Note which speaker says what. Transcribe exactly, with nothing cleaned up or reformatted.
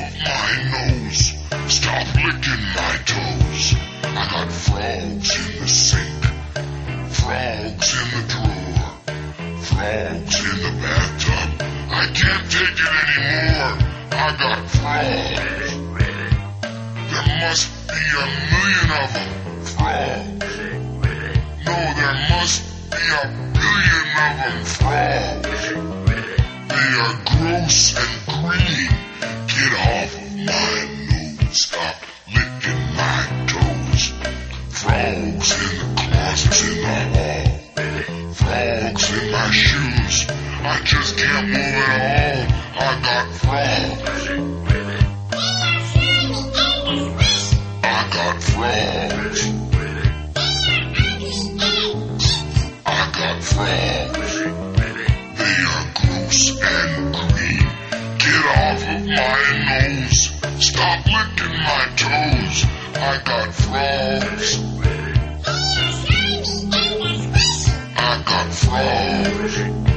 Speaker 1: of my nose. Stop licking my toes. I got frogs in the sink, frogs in the drawer, frogs in the bathtub. I can't take it anymore. I got frogs. There must be a million of them. Frogs. No, there must be a billion of them. Frogs. They are gross and green. Get off of my nose. Stop licking my toes. Frogs in the closets in the hall. Frogs in my shoes. I just can't move at all. I got frogs. I got frogs. I got frogs. They are gross and green. Get off of my nose. Stop licking my toes. I got frogs. I got frogs.